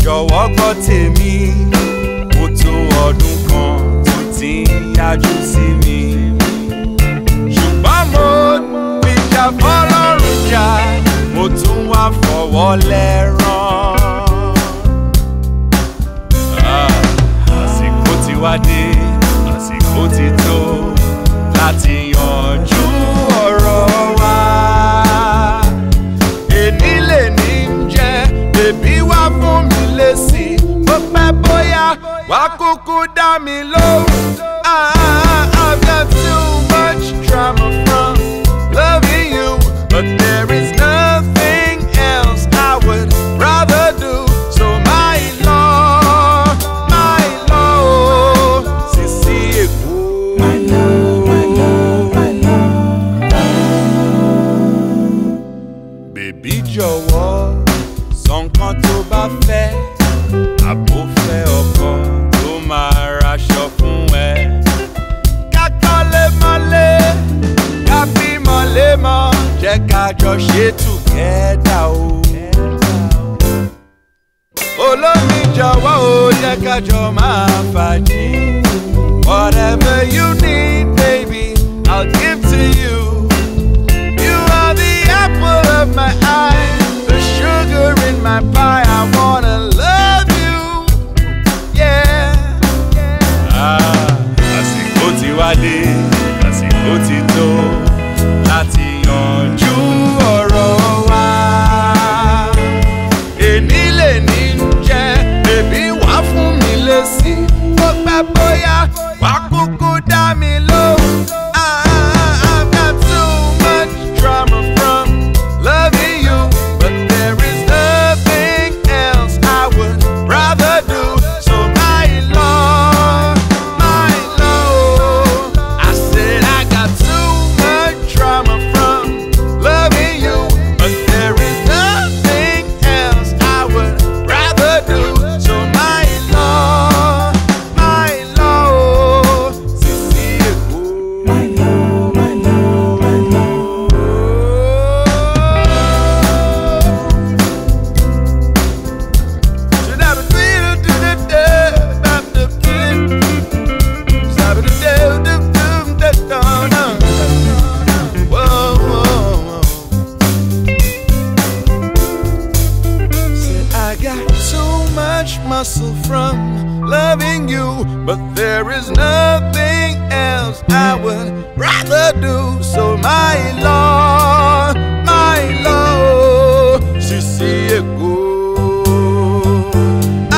jọ̀wọ́ gbọ́ tèmi, ó tó ọdún kan tó ti ń yájú sí mi. Ṣùgbọ́n mo gbìjà fọlọ́run jà, mo tún wá fọwọ́ lẹ́rán. Àsìkò ti wá dé, àsìkò ti tó láti yanjú ọ̀rọ̀ wa. Èní lè ní jẹ́ bèbí wá fún mi lésì, ó pẹ́ bóyá wá kúkú dá mi lóhùn. I've got too much drama from loving you, but there is nothing else I would rather do. So my love, Sisi Èkó. My love, my love, my love. Bèbí jọ̀wọ́ sọ nǹkan tó bá fẹ́, àbò fẹ́ ọkọ tó máa raṣọ fún ẹ. Ká kọ́lé mọ́lé, ká bímọ lémọ, jẹ́ ká jọ ṣe tùgẹ́dà o. Olómi jọ̀wọ́ o, jẹ́ ká jọ máa fàájì. Whatever you need, baby, I'll give to you. You are the apple of my eye, the sugar in my pie. I wanna love you, yeah. Àsìkò ti wá dé, àsìkò ti tó láti yanjú ọ̀rọ̀ wa. Èní lè ní jẹ́ bèbí wá fún mi lésì, ó pẹ́ bóyá wá kúkú dá mi lóhùn. I've got too much drama from loving you, but there is nothing else I would rather do. So my love, I said I got too much drama from loving you, but there is nothing else I would rather do. So my love, Sisi Èkó. My love, my love, my love. I got too much muscle from loving you, but there is nothing else I would rather do. So my love, Sisi Èkó.